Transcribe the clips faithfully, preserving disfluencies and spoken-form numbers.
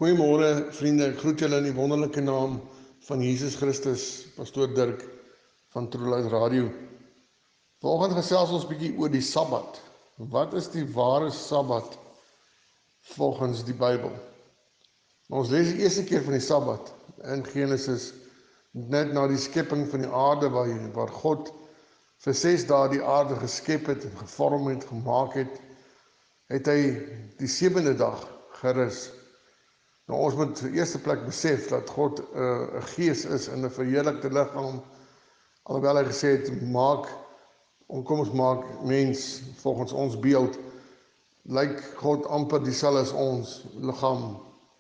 Goeiemôre vriende, ek groet julle in die wonderlike naam van Jesus Christus, Pastoor Dirk van Trueluis Radio. Vanoggend gesels ons bietjie oor die Sabbat. Wat is die ware Sabbat volgens die Bybel? Ons lees die eerste keer van die Sabbat in Genesis, net na die skepping van die aarde, waar, waar God vir ses dae die aarde geskep het en gevorm het, gemaak het, het hy die sewende dag gerus. Nou, ons moet in die eerste plek besef dat God 'n uh, gees is in 'n verheerlikte liggaam, alhoewel hy gesê het, maak, kom ons maak mens volgens ons beeld, lyk God amper dieselfde as ons, liggaam,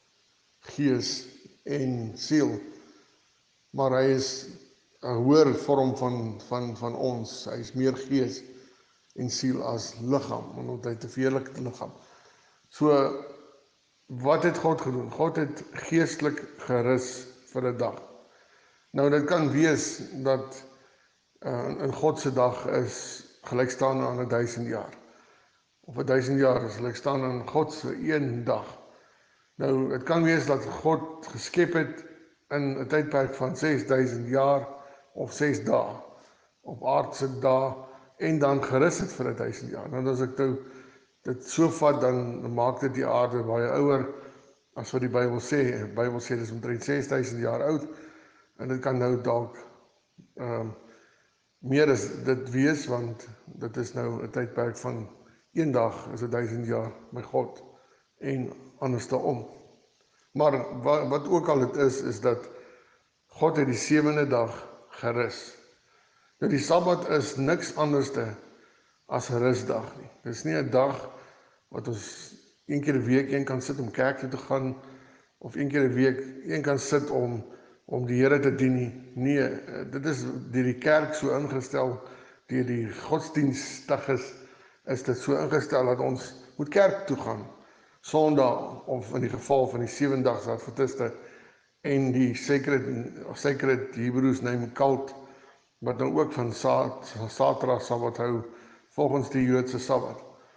gees en siel, maar hy is 'n hoër vorm van, van, van ons, hy is meer gees en siel as liggaam, want hy het 'n verheerlikte liggaam. So, wat het God gedoen? God het geestelik gerus vir 'n dag. Nou, dit kan wees dat uh, in God se dag is gelykstaande aan 'n duisend jaar. Of 'n duisend jaar is gelykstaande aan God se een dag. Nou, dit kan wees dat God geskep het in 'n tydperk van ses duisend jaar of ses dae, op aardse dae, en dan gerus het vir 'n duisend jaar. Nou, as ek nou dit so vat, dan maak dit die aarde baie ouer as wat die Bybel sê. Die Bybel sê dit is omtrent ses duisend jaar oud, en dit kan nou dalk um, meer as dit wees, want dit is nou 'n tydperk van een dag is 'n duisend jaar by God, en andersom. Maar wat, wat ook al het is, is dat God het die sewende dag gerus. Nou, die Sabbat is niks anderste as 'n rusdag nie. Dit is nie 'n dag wat ons een keer 'n week een kan sit om kerk toe te gaan, of een keer 'n week een kan sit om om die Here te dien nie. Nee, dit is deur die kerk so ingestel, deur die godsdienstigers is dit so ingestel dat ons moet kerk toe gaan. Sondag, of in die geval van die Sewendags Adventiste en die Sacred, Sacred Hebrews Name Cult, wat nou ook van Saterdag Sabbat hou, volgens die Joodse Sabbat.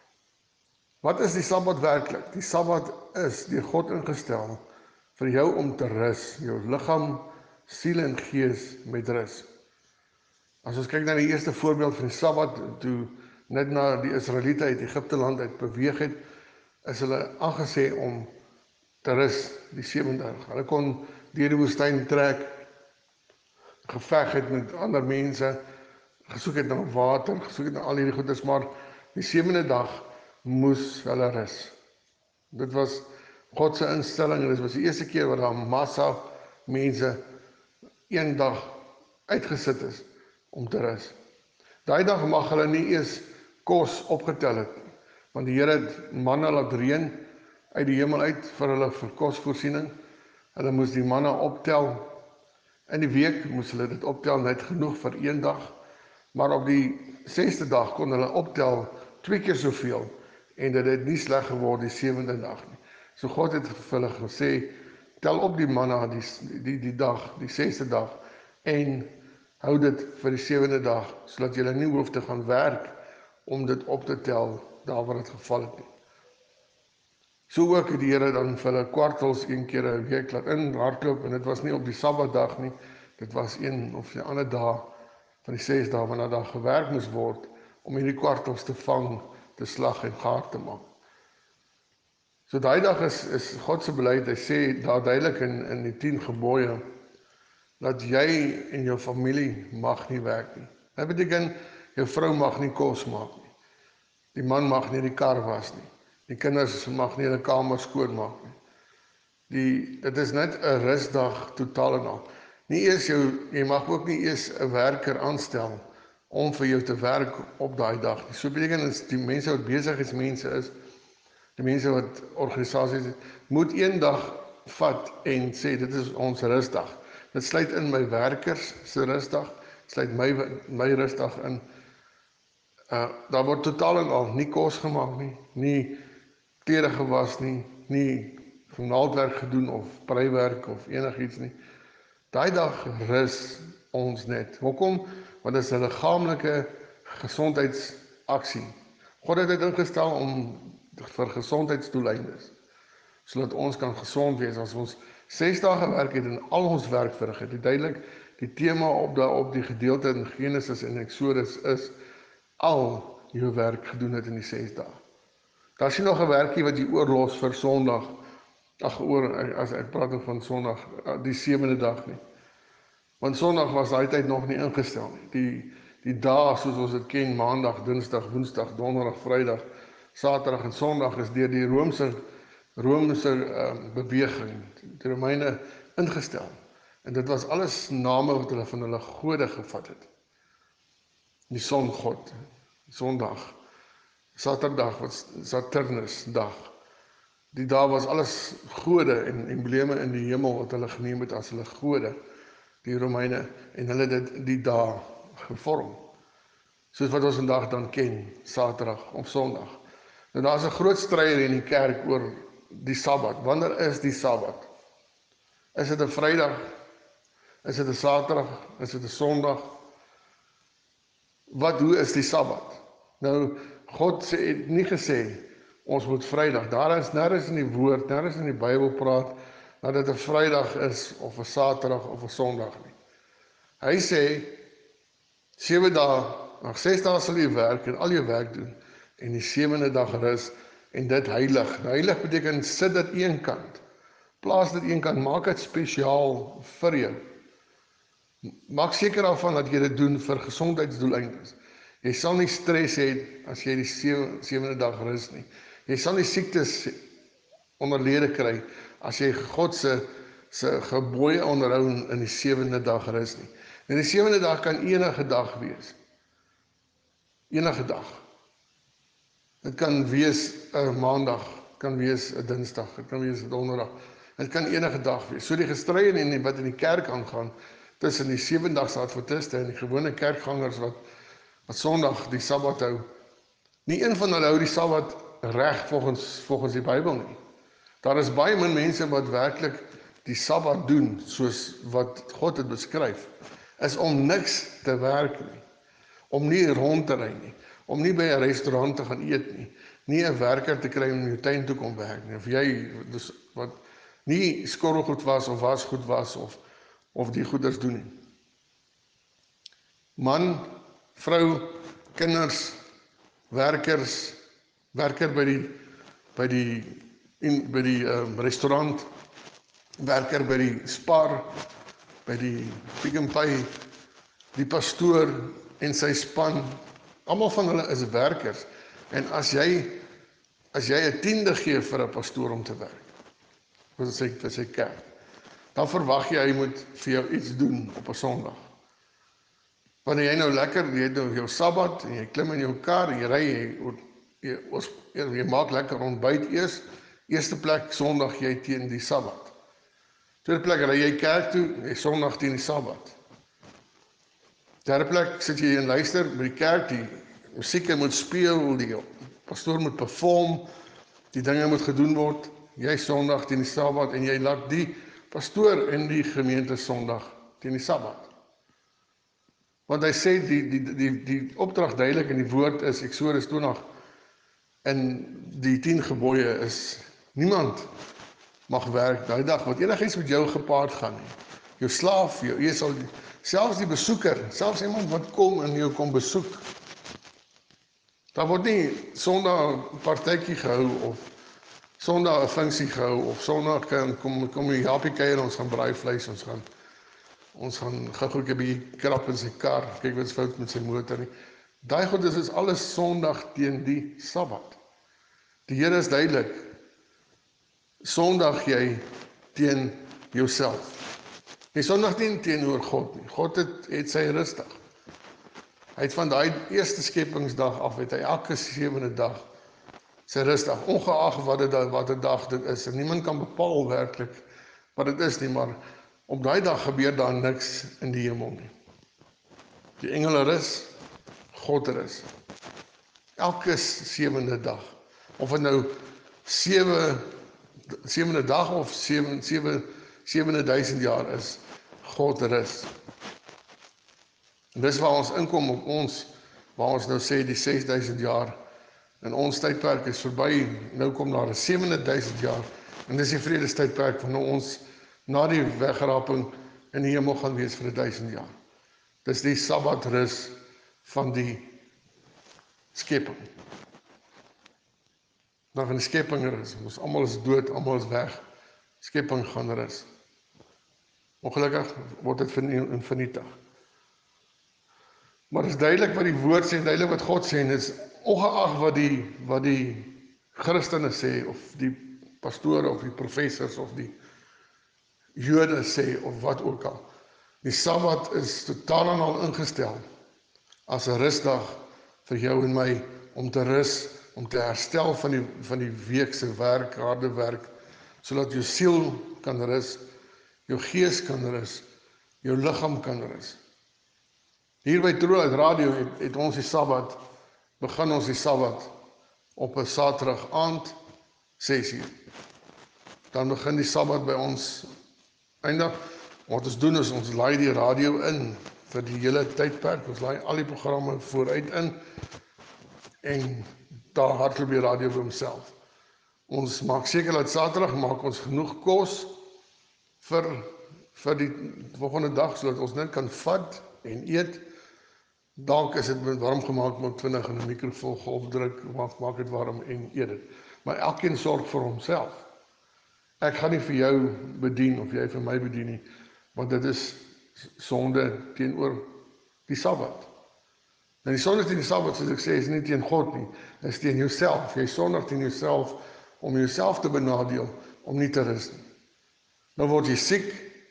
Wat is die Sabbat werklik? Die Sabbat is deur God ingestel vir jou om te rus, jou liggaam, siel en gees met rus. As ons kyk na die eerste voorbeeld van die Sabbat, toe net na die Israeliete uit Egipte land uit beweeg het, is hulle aangesê om te rus die sewende dag. Hulle kon deur die woestyn trek, geveg het met ander mense, gesoek het na water, gesoek het na al hierdie goeders, maar die sewende dag moes hulle rus. Dit was God se instelling, en dit was die eerste keer wat daar massa mense een dag uitgesit is om te rus. Daai dag mag hulle nie eers kos opgetel het, want die Here het manna laat reën uit die hemel uit vir hulle vir kosvoorsiening. Hulle moes die manna optel. In die week moes hulle dit optel, net genoeg vir een dag, maar op die sesde dag kon hulle optel twee keer soveel, en dit het nie sleg geword die sewende dag nie. So God het vir hulle gesê, tel op die manna die, die, die dag, die sesde dag, en hou dit vir die sewende dag, sodat julle nie hoef te gaan werk om dit op te tel, daar waar het geval het nie. So ook het die Here dan vir hulle kwartels een keer 'n week laat in hardloop, en dit was nie op die Sabbatdag nie, dit was een of die ander dag van die ses dae wanneer daar gewerk moes word om hierdie kwartels te vang, te slag en gaar te maak. So daai dag is, is God se beleid, hy sê daar duidelik in, in die tien gebooie, dat jy en jou familie mag nie werk nie. Dit beteken, jou vrou mag nie kos maak nie. Die man mag nie die kar was nie. Die kinders mag nie hulle kamer skoonmaak nie. Die, dit is net 'n rusdag totaal en al. Nie eers jou, jy mag ook nie eers 'n werker aanstel om vir jou te werk op daai dag nie. So beteken dit, die mense wat besigheidsmense is, die mense wat organisasies, moet een dag vat en sê, dit is ons rusdag. Dit sluit in my werkers se rusdag, sluit my, my rusdag in. Uh, daar word totaal en al nie kos gemaak nie, nie klere gewas nie, nie naaldwerk gedoen of breiwerk of enigiets nie. Daai dag rus ons net. Hoekom? Want dit is 'n liggaamlike gesondheidsaksie. God het dit ingestel om vir gesondheidsdoeleindes. sodat ons kan gesond wees. As ons ses dae gewerk het en al ons werk verrig het, die duidelik die tema op die, op die gedeelte in Genesis en Exodus is al jou werk gedoen het in die ses dae. Daar is nie nog 'n werkie wat jy oorlos vir Sondag, ag oor, as ek praat ook van Sondag, die sewende dag nie. Want Sondag was daai tyd nog nie ingestel nie. Die, die dae soos ons dit ken, Maandag, Dinsdag, Woensdag, Donderdag, Vrydag, Saterdag en Sondag is deur die Romeinse Romeinse uh, beweging, die Romeine ingestel. En dit was alles name wat hulle van hulle gode gevat het. Die songod, Sondag, Saterdag was Saturnus dag. Die dag was alles gode en embleme in die hemel wat hulle geneem het as hulle gode, die Romeine, en hulle dit die dag gevorm. Soos wat ons vandag dan ken, Saterdag of Sondag. Nou daar is 'n groot stryd in die kerk oor die Sabbat. Wanneer is die Sabbat? Is dit 'n Vrydag? Is dit 'n Saterdag? Is dit 'n Sondag? Wat, hoe is die Sabbat? Nou, God sê, het nie gesê, ons moet Vrydag. Daar is nergens in die woord, nergens in die Bybel praat, dat dit 'n Vrydag is, of 'n Saterdag, of 'n Sondag nie. Hy sê, sewe dae, nog ses dae sal jy werk, en al jou werk doen, en die sewende dag rus, en dit heilig. Nou, heilig beteken, sit dit een kant, plaas dit een kant, maak dit spesiaal vir jou. Maak seker daarvan dat jy dit doen vir gesondheidsdoeleindes. Jy sal nie stres hê as jy die sewende dag rus nie. Jy sal nie siektes onderlede kry as jy God se se gebooie onderhou in die sewende dag rus nie. En die sewende dag kan enige dag wees. Enige dag. Dit kan wees 'n Maandag, kan wees 'n Dinsdag, dit kan wees 'n Donderdag. Dit kan enige dag wees. So die gestryde en wat in die kerk aangaan tussen die sewendagse adventiste en die gewone kerkgangers wat wat Sondag die Sabbat hou. Nie een van hulle hou die Sabbat reg volgens volgens die Bybel nie. Daar is baie min mense wat werklik die Sabbat doen soos wat God dit beskryf. Is om niks te werk nie. Om nie rond te ry nie. Om nie by 'n restaurant te gaan eet nie. Nie 'n werker te kry om in jou tuin toe kom werk nie. Of jy dus wat nie skorrelgoed was of wasgoed was of of die goeders doen nie. Man, vrou, kinders, werkers, werker by die by die in by die um, restaurant, werker by die Spar, by die Pick n Pay, die pastoor en sy span, almal van hulle is werkers. En as jy as jy 'n tiende gee vir 'n pastoor om te werk, wat sê vir sy kerk, dan verwag jy hy moet vir jou iets doen op 'n Sondag. Wanneer jy nou lekker, jy het nou jou Sabbat en jy klim in jou kar en jy ry, jy, jy, jy maak lekker ontbyt eers, eerste plek Sondag jy teen die Sabbat. Tweede plek ry jy kerk toe, jy Sondag teen die Sabbat. Derde plek sit jy en luister by die kerk, die musiek moet speel, die pastoor moet perform, die dinge moet gedoen word, jy Sondag teen die Sabbat en jy laat die pastoor in die gemeente Sondag teen die Sabbat. Want hy sê die die die die opdrag duidelik in die woord is Exodus twintig en die tien gebooie is niemand mag werk daai dag wat enigiets met jou gepaard gaan nie. Jou slaaf, jou esel, selfs die besoeker, selfs iemand wat kom en jou kom besoek. Daar word nie Sondag 'n partytjie gehou of Sondag 'n funksie gehou of Sondag kan kom kom jy help jy kuier, ons gaan braai vleis, ons gaan ons gaan gou-gou 'n bietjie krap in sy kar, kyk wat's fout met sy motor nie. Daai goed is alles Sondag teen die Sabbat. Die Here is duidelik. Sondag jy teen jouself. Jy Sondag nie teenoor God nie. God het het sy rustig. Hy het van daai eerste skepingsdag af het hy elke sewende dag sy rustig, ongeag wat dit wat 'n dag dit is. En niemand kan bepaal werklik wat dit is nie, maar op daai dag gebeur daar niks in die hemel nie. Die engele rus, God rus. Elke sewende dag. Of dit nou sewe sewende dag of sewe sewe sewende duisend jaar is, God rus. En dis waar ons inkom op ons, waar ons nou sê die ses duisend jaar in ons tydperk is verby, nou kom daar 'n sewende duisend jaar En dis die vredestydperk van ons na die wegraping in die hemel gaan wees vir duisend jaar. Dis die Sabbatrus van die skepping. Dan van die skepping rus. Ons almal is dood, almal is weg. Skepping gaan rus. Ongelukkig word dit vernietig. Maar dit is duidelik wat die woord sê, duidelik wat God sê, en dit is ongeag wat die, wat die Christene sê, of die pastore, of die professors, of die Jode sê, of wat ook al. Die Sabbat is totaal en al ingestel as 'n rusdag vir jou en my, om te rus, om te herstel van die, van die week se werk, harde werk, sodat jou siel kan rus, jou gees kan rus, jou liggaam kan rus. Hier by Trulight Radio het, het ons die Sabbat, begin ons die Sabbat op 'n Saterdag aand, ses uur. Dan begin die Sabbat by ons eindig. Wat ons doen is, ons laai die radio in vir die hele tydperk, ons laai al die programme vooruit in, en daar hardloop die radio vir homself. Ons maak seker dat Saterdag maak ons genoeg kos vir, vir die volgende dag, sodat ons net kan vat en eet. Dalk is dit warm gemaak met twintig in 'n mikrofoongolf druk, maak, maak dit warm en eet dit. Maar elkeen sorg vir homself. Ek gaan nie vir jou bedien, of jy vir my bedien nie, want dit is sonde teenoor die Sabbat. En die sonde teen die Sabbat, soos ek sê, is nie teen God nie, dit is teen jouself. Jy sondig teen jouself, om jouself te benadeel, om nie te rus nie. Dan word jy siek,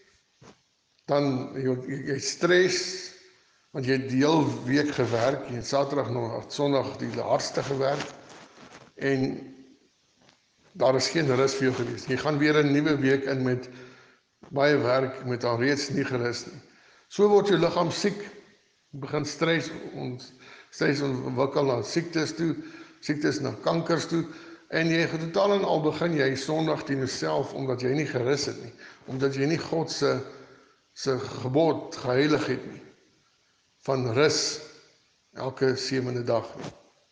dan jy, jy stres, want jy het die hele week gewerk, jy het Saterdag nog, Sondag die hardste gewerk, en daar is geen rus vir jou gewees. Jy gaan weer 'n nuwe week in met baie werk, met al reeds nie gerus nie. So word jou liggaam siek, begin stres, ons stres ontwikkel na siektes toe, siektes na kankers toe, en jy totaal en al begin jy sondig teen jouself, omdat jy nie gerus het nie, omdat jy nie God se, se gebod geheilig het nie, van rus, elke sewende dag nie.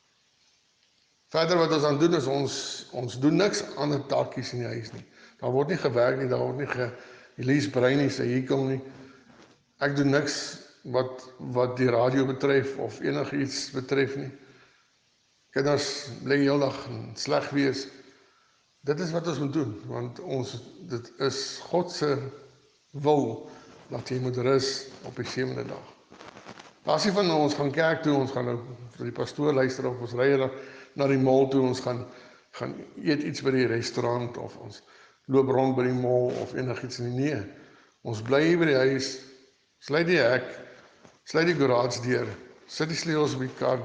Verder wat ons aan doen is, ons, ons doen niks ander taakies in die huis nie. Daar word nie gewerk nie, daar word nie ge, Elise Brein nie, sy hekel nie. Ek doen niks wat, wat die radio betref, of enige iets betref nie. Kinders bly heel dag sleg wees. Dit is wat ons moet doen, want ons, dit is God se wil, dat jy moet rus op die sewende dag. As jy van ons gaan kerk toe, ons gaan nou vir die pastoor luister, of ons ry na die mall toe, ons gaan, gaan eet iets by die restaurant, of ons loop rond by die mall, of enigiets nie. Nee, ons bly hier by die huis, sluit die hek, sluit die garage deur, sit die sleutels op die kar.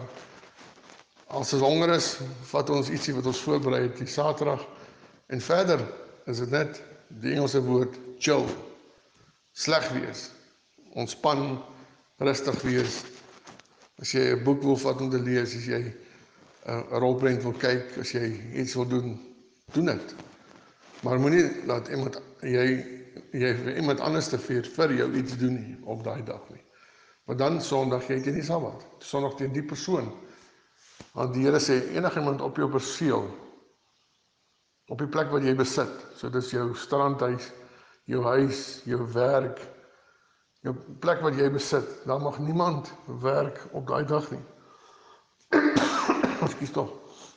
As ons honger is, vat ons ietsie wat ons voorberei het die Saterdag, en verder is dit net die Engelse woord chill, sleg wees, ontspan, rustig wees. As jy 'n boek wil vat om te lees, as jy 'n rolprent wil kyk, as jy iets wil doen, doen dit. Maar moenie laat iemand, jy, jy vir iemand anders te vir, vir jou iets doen nie, op daai dag nie. Want dan sondig jy teen die Sabbat, sondig teen die persoon. Want die Here sê, enigiemand op jou perseel, op die plek wat jy besit, so dis jou strandhuis, jou huis, jou werk, jou plek wat jy besit, daar mag niemand werk op daai dag nie. Ekskuus tog.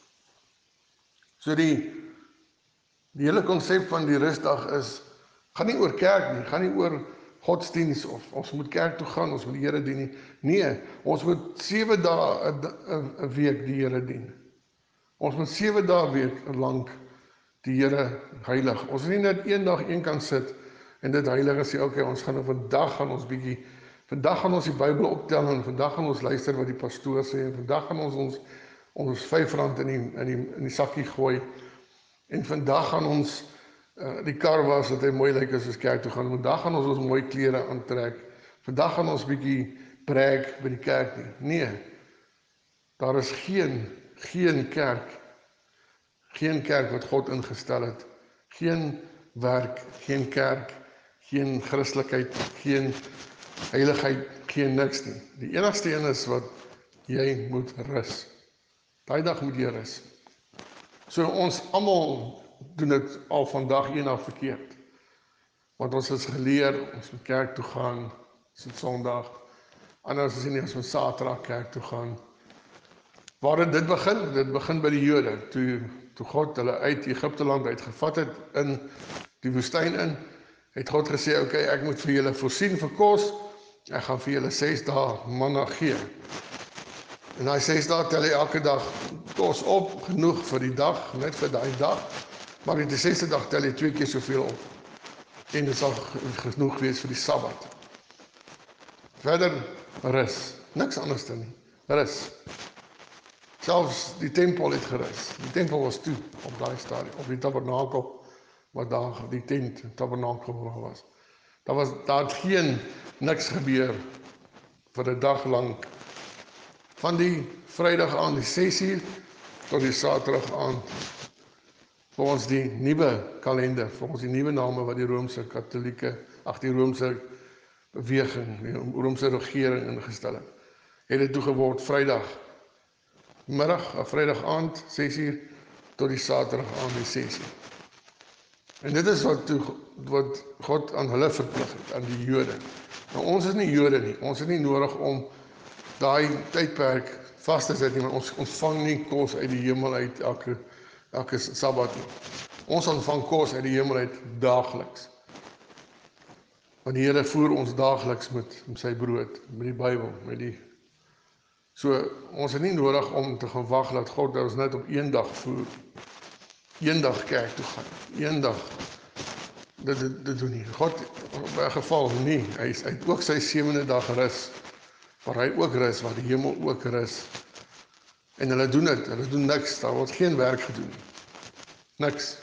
So die, die hele konsep van die rusdag is, gaan nie oor kerk nie, gaan nie oor godsdiens, of ons moet kerk toe gaan, ons moet die Here dien nie. Nee, ons moet sewe dae 'n week die Here dien. Ons moet sewe dae week lank die Here heilig. Ons moet nie net een dag een kan sit en dit heilig en sê, okay, ons gaan op vandag gaan ons bietjie, vandag gaan ons die Bybel optel, en vandag gaan ons luister wat die pastoor sê, en vandag gaan ons ons, ons vyf rand in die, in die, in die sakkie gooi, en vandag gaan ons uh, die kar was, dat hy mooi lyk as ons kerk toe gaan, vandag gaan ons ons mooi klere aantrek, vandag gaan ons bietjie preek by die kerk nie. Nee, daar is geen, geen kerk, geen kerk wat God ingestel het, geen werk, geen kerk, geen Christelikheid, geen heiligheid, geen niks nie. Die enigste een is wat jy moet rus. Daai dag moet jy rus. So ons almal doen dit al vandag een af verkeerd. Want ons is geleer, ons moet kerk toe gaan, is dit Sondag. Anders is dit nie, ons moet Saterdag kerk toe gaan. Waar het dit begin? Dit begin by die Jode. Toe, toe God hulle uit Egipte land uitgevat het, in die woestyn in, het God gesê, oké, okay, ek moet vir julle voorsien vir kos, ek gaan vir julle ses dae manna gee. En daai ses dae tel jy elke dag kos op, genoeg vir die dag, net vir daai dag, maar in die sesde dag tel jy twee keer soveel op. En dit sal genoeg wees vir die Sabbat. Verder, rus. Niks anders dan nie. Rus. Selfs die tempel het gerus. Die tempel was toe op daai stadium, op die tabernakel, wat daar die tent, tabernakel was. Daar was daar het geen niks gebeur vir 'n dag lank. Van die Vrydag aan die ses uur tot die Saterdag aan. Volgens die nuwe kalender, volgens die nuwe name wat die Romeinse Katolieke, ag die Romeinse beweging, die Romeinse regering ingestel het, het dit toe geword Vrydag middag, of Vrydag aand, ses uur, tot die Saterdag aand, die ses uur. En dit is wat, toe, wat God aan hulle verplig het, aan die Jode. Nou ons is nie Jode nie, ons het nie nodig om daai tydperk vas te sit nie, want ons ontvang nie kos uit die hemel uit elke, elke Sabbat nie. Ons ontvang kos uit die hemel uit daagliks. Want die Here voer ons daagliks met, met sy brood, met die Bybel, met die So, ons het nie nodig om te gaan wag dat God ons net op een dag voer. Een dag kerk toe gaan. Een dag. Dit, dit, dit doen nie. God, op 'n geval nie. Hy is uit ook sy sewende dag rus. Waar hy ook rus, waar die hemel ook rus. En hulle doen dit. Hulle doen niks. Daar word geen werk gedoen nie. Niks.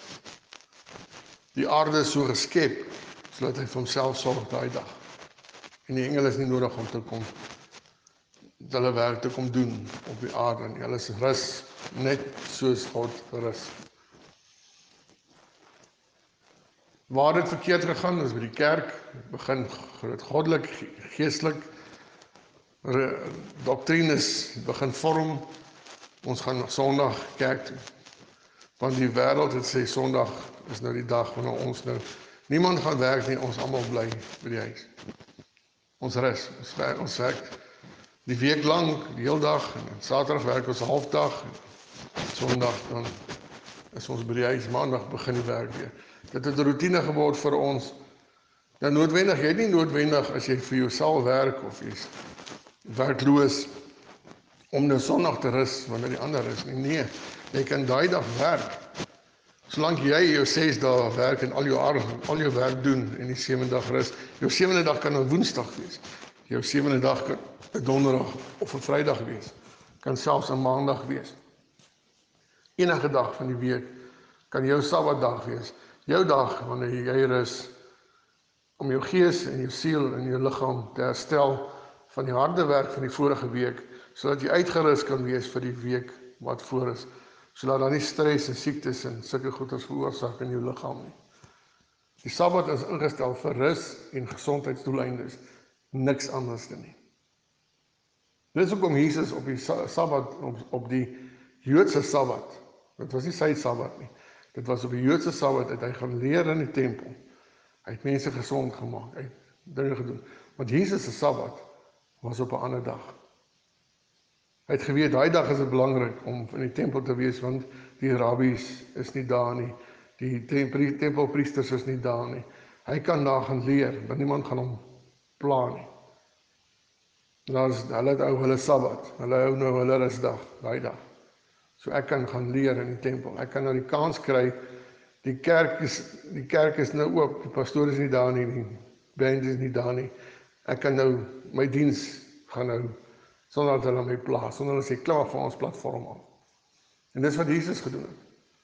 Die aarde is so geskep, sodat hy vir homself sorg daai dag. En die engele is nie nodig om te kom hulle werk te kom doen op die aarde en hulle is rus net soos God rus. Waar dit verkeerd gegaan is by die kerk, begin goddelik, geestelik, doktrines begin vorm, ons gaan na Sondag kerk toe. Want die wêreld het sê Sondag is nou die dag wanneer ons nou, niemand gaan werk nie, ons almal bly by die huis. Ons rus, ons werk, ons werk die week lang, die heel dag, en Saterdag werk ons halfdag, en Sondag dan is ons by die huis, Maandag begin die werk weer. Dit het 'n routine geword vir ons. Nou noodwendig, jy het nie noodwendig as jy vir jouself werk of jy's werkloos om nou Sondag te rus wanneer die ander is nie. Nee, jy kan daai dag werk. Solank jy jou ses dae werk en al jou al jou werk doen en die sewende dag rus. Jou sewende dag kan 'n Woensdag wees. Jou sewende dag kan 'n Donderdag of 'n Vrydag wees. Kan selfs 'n Maandag wees. Enige dag van die week kan jou Sabbatdag wees. Jou dag wanneer jy rus om jou gees en jou siel en jou liggaam te herstel van die harde werk van die vorige week, sodat jy uitgerus kan wees vir die week wat voor is, sodat daar nie stres en siektes en sulke goeders veroorsaak in jou liggaam nie. Die Sabbat is ingestel vir rus en gesondheidsdoeleindes, niks anders dan nie. Dit is hoekom Jesus op die Sabbat, op, op die Joodse Sabbat, dit was nie sy Sabbat nie, dit was op die Joodse Sabbat, het hy gaan leer in die tempel, hy het mense gesond gemaak, hy het dinge gedoen, want Jesus se Sabbat was op 'n ander dag. Hy het geweet, daai dag is dit belangrik om in die tempel te wees, want die rabbies is nie daar nie, die tempelpriesters is nie daar nie, hy kan daar gaan leer, want niemand gaan hom pla nie. Daar is, hulle het ou hulle Sabbat, hulle hou nou hulle rusdag, daai dag. So ek kan gaan leer in die tempel, ek kan nou die kans kry, die kerk is, die kerk is nou oop, die pastoor is nie daar nie, die band is nie daar nie, ek kan nou, my diens gaan nou, sonder dat hulle my plaas, sonder dat hulle sê, klaar van ons platform af. En dis wat Jesus gedoen het.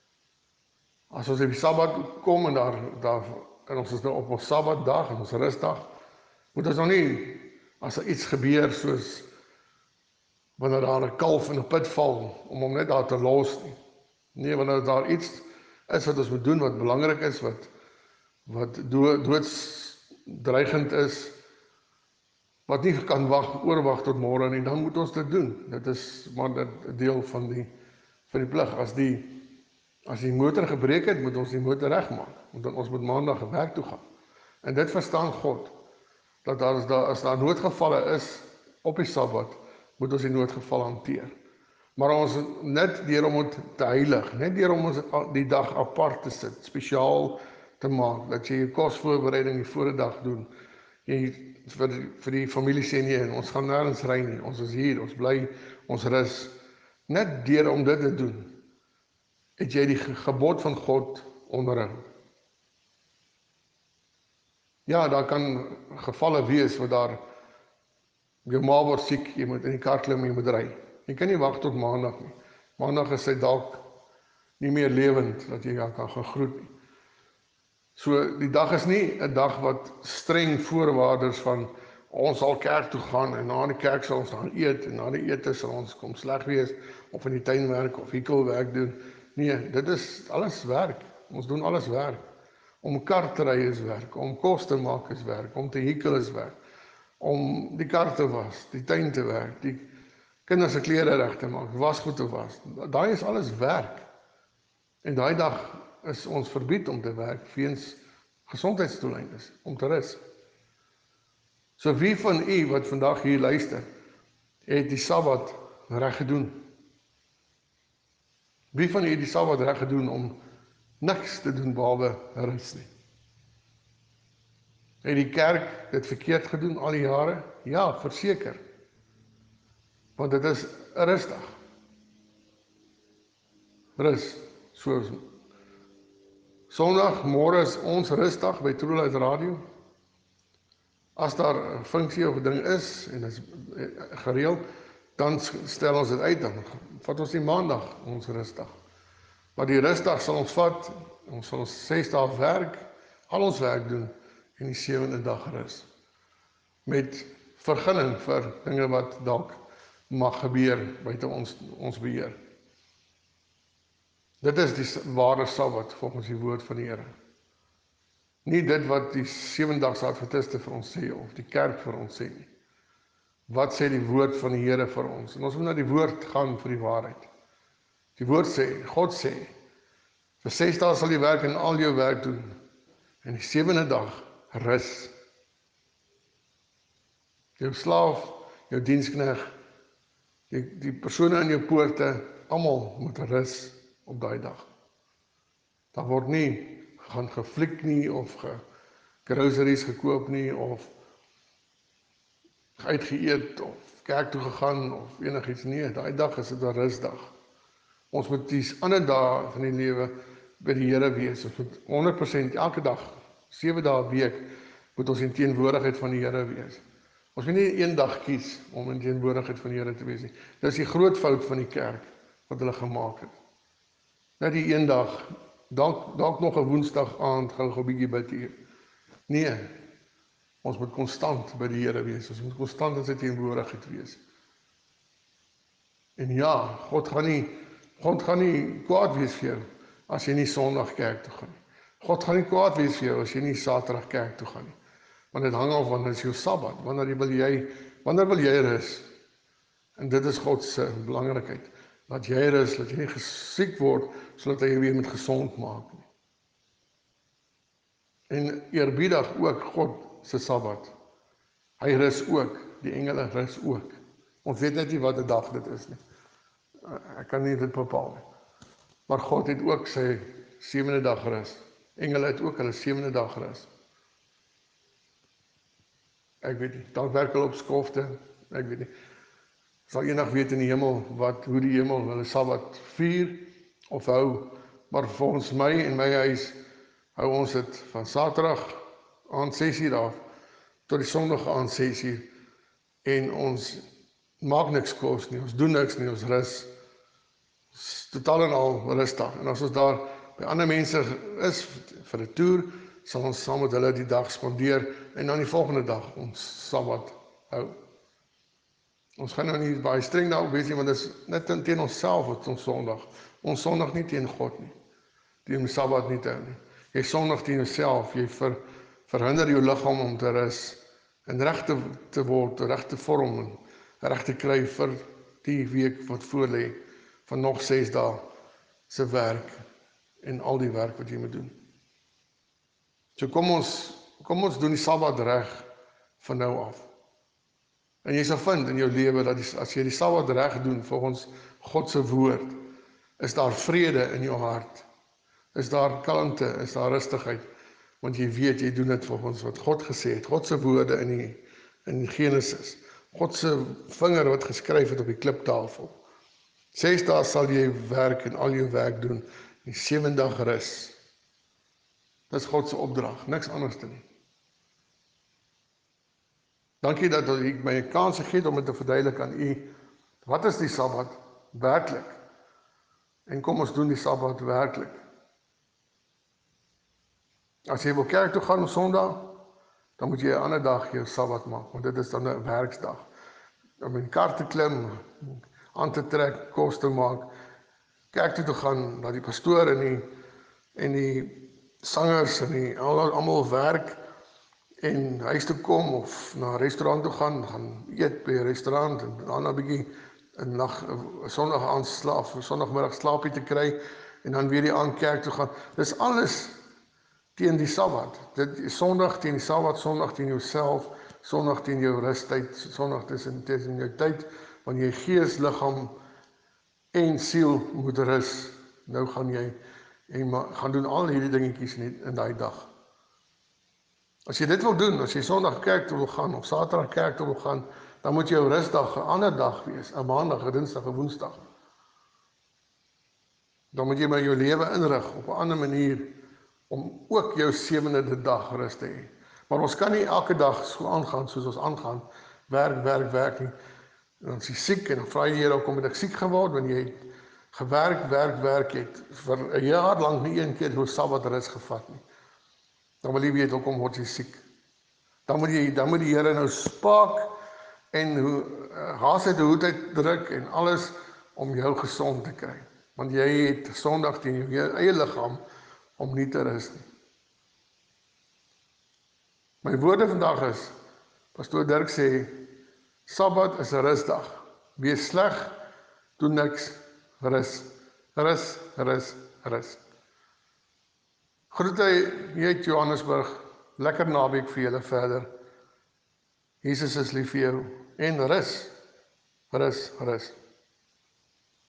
As ons op die Sabbat kom en daar, daar en ons is nou op ons Sabbatdag en ons rustdag, moet ons nog nie, as er iets gebeur soos wanneer daar 'n kalf in 'n put val, om hom net daar te los nie. Nee, wanneer daar iets is wat ons moet doen, wat belangrik is, wat, wat doodsdreigend is, wat nie kan wag, oorwag tot môre nie, dan moet ons dit doen. Dit is maar 'n deel van die, van die plig. As die As die motor gebreek het, moet ons die motor regmaak, want ons moet maandag werk toe gaan. En dit verstaan God, dat daar, as daar, as daar noodgevalle is op die Sabbat, moet ons die noodgevalle hanteer. Maar ons net deur om dit te heilig, net deur om ons die dag apart te sit, spesiaal te maak, dat jy jou kosvoorbereiding die vorige dag doen, jy vir, vir die familie sê nee, ons gaan nêrens ry nie, ons is hier, ons bly, ons rus. Net deur om dit te doen, het jy die gebod van God onderhou. Ja, daar kan gevalle wees waar daar jou ma word siek, jy moet in die kar klim, jy moet ry. Jy kan nie wag tot maandag nie. Maandag is hy dalk nie meer lewend dat jy kan gaan groet nie. So die dag is nie 'n dag wat streng voorwaardes van ons sal kerk toe gaan en na die kerk sal ons gaan eet en na die ete sal ons kom sleg wees of in die tuin werk of hekelwerk doen. Nee, dit is alles werk. Ons doen alles werk. Om kar te ry is werk, om kos te maak is werk, om te hekel is werk, om die kar te was, die tuin te werk, die kinders se klere reg te maak, wasgoed te was. Daai is alles werk. En daai dag is ons verbied om te werk weens gesondheidsdoeleindes, om te rus. So wie van u wat vandag hier luister, het die Sabbat reg gedoen? Wie van u het die Sabbat reg gedoen om niks te doen behalwe rus nie? Het die kerk dit verkeerd gedoen al die jare? Ja, verseker. Want dit is rustig. Rus, soos Sondag, môre is ons rustig by Trulight Radio. As daar 'n funksie of 'n ding is en is gereël, dan stel ons dit uit, dan vat ons die maandag ons rustig. Maar die rusdag sal ons vat, ons sal ons ses dae werk, al ons werk doen en die sewende dag rus. Met vergunning vir dinge wat dalk mag gebeur buite ons ons beheer. Dit is die ware Sabbat volgens die woord van die Here. Nie dit wat die sewendagse Adventiste vir ons sê of die kerk vir ons sê nie. Wat sê die woord van die Here vir ons? En ons moet na die woord gaan vir die waarheid. Die woord sê, God sê, vir ses dae sal jy werk en al jou werk doen. En die sewende dag rus. Jou slaaf, jou dienskneg, die, die persone in jou poorte, almal moet rus op daai dag. Daar word nie gaan gefliek nie, of ge, groceries gekoop nie, of uitgeëet, of kerk toe gegaan, of enigiets nie. Daai dag is dit 'n rusdag. Ons moet die ander dae van die lewe by die Here wees. Ons moet honderd persent elke dag, sewe dae 'n week, moet ons in teenwoordigheid van die Here wees. Ons moet nie een dag kies om in teenwoordigheid van die Here te wees nie. Dit is die groot fout van die kerk wat hulle gemaak het. Net die een dag, dalk dalk nog 'n woensdag aand gou 'n bietjie bid hier. Nee, ons moet konstant by die Here wees. Ons moet konstant in sy teenwoordigheid wees. En ja, God gaan nie God gaan nie kwaad wees vir jou as jy nie Sondag kerk toe gaan nie. God gaan nie kwaad wees vir jou as jy nie Saterdag kerk toe gaan nie. Want dit hang af wanneer is jou Sabbat, wanneer wil jy wanneer wil jy rus? En dit is God se belangrikheid. Laat jy rus, laat jy nie gesiek word sodat hy jou weer moet gesond maak nie. En eerbiedig ook God se Sabbat. Hy rus ook, die engele rus ook. Ons weet net nie wat 'n dag dit is nie. Ek kan nie dit bepaal nie. Maar God het ook sy sewende dag rus. Engele het ook hulle sewende dag rus. Ek weet nie, dalk werk hulle op skofte, ek weet nie. Sal eendag weet in die hemel wat hoe die hemel hulle Sabbat vier of hou, maar volgens my en my huis hou ons dit van Saterdag aand ses uur af tot die Sondag aand ses uur en ons maak niks kos nie, ons doen niks nie, ons rus. Totaal en al rustig. En as ons daar by ander mense is vir 'n toer, sal ons saam met hulle die dag spandeer en dan die volgende dag ons Sabbat hou. Ons gaan nou nie baie streng daarop wees nie, want dit is net teen onsself wat ons Sondag. Ons Sondag nie teen God nie. Teen Sabbat nie te hou nie. Jy Sondag teen jouself, jy ver, verhinder jou liggaam om te rus en reg te, te word, reg te vorm en reg te kry vir die week wat voor lê van nog ses dae se werk en al die werk wat jy moet doen. So kom ons, kom ons doen die Sabbat reg van nou af. En jy sal vind in jou lewe dat die, as jy die Sabbat reg doen volgens God se woord, is daar vrede in jou hart. Is daar kalmte, is daar rustigheid, want jy weet jy doen dit volgens wat God gesê het, God se woorde in die in Genesis. God se vinger wat geskryf het op die kliptafel. Ses dae sal jy werk en al jou werk doen, en die sewende dag rus. Dis God se opdrag, niks anders te nie. Dankie dat u my 'n kans gegee het om dit te verduidelik aan u. Wat is die Sabbat werklik? En kom ons doen die Sabbat werklik. As jy wil kerk toe gaan op Sondag, dan moet jy 'n ander dag jou Sabbat maak, want dit is dan 'n werksdag. Om in die kar te klim, aan te trek, kos te maak, kerk toe te gaan, dat die pastoor en die en die sangers en die almal werk en huis toe kom of na 'n restaurant toe gaan, gaan eet by 'n restaurant en dan 'n bietjie 'n nag 'n Sondag aand slaap, Sondagmiddag slaapie te kry en dan weer die aand kerk toe gaan. Dis alles teen die Sabbat. Dit is Sondag teen die Sabbat, Sondag teen jouself, Sondag teen jou rustyd, Sondag tussen tussen jou tyd wanneer jy gees, liggaam en siel moet rus. Nou gaan jy en gaan doen al hierdie dingetjies in, in daai dag. As jy dit wil doen, as jy Sondag kerk toe wil gaan of Saterdag kerk toe wil gaan, dan moet jou rustdag 'n ander dag wees, 'n Maandag, 'n Dinsdag, 'n Woensdag. Dan moet jy maar jou lewe inrig op 'n ander manier om ook jou sewende dag rus te hê. Maar ons kan nie elke dag so aangaan soos ons aangaan, werk, werk, werk nie. En dan is jy siek en dan vra jy die Here, hoekom het ek siek geword, wanneer jy gewerk, werk, werk het, vir 'n jaar lank nie een keer jou Sabbatrus gevat nie. Dan wil jy weet, hoekom word jy siek. Dan moet jy, dan moet die Here nou spaak en hoe haas uit die hoed uit druk en alles om jou gesond te kry. Want jy het Sondag teen jou eie liggaam om nie te rus nie. My woorde vandag is, Pastoor Dirk sê, Sabbat is 'n rusdag. Wees sleg, doen niks, rus, rus, rus, rus. Groete hier uit Johannesburg, lekker naweek vir julle verder. Jesus is lief vir jou en rus, rus, rus.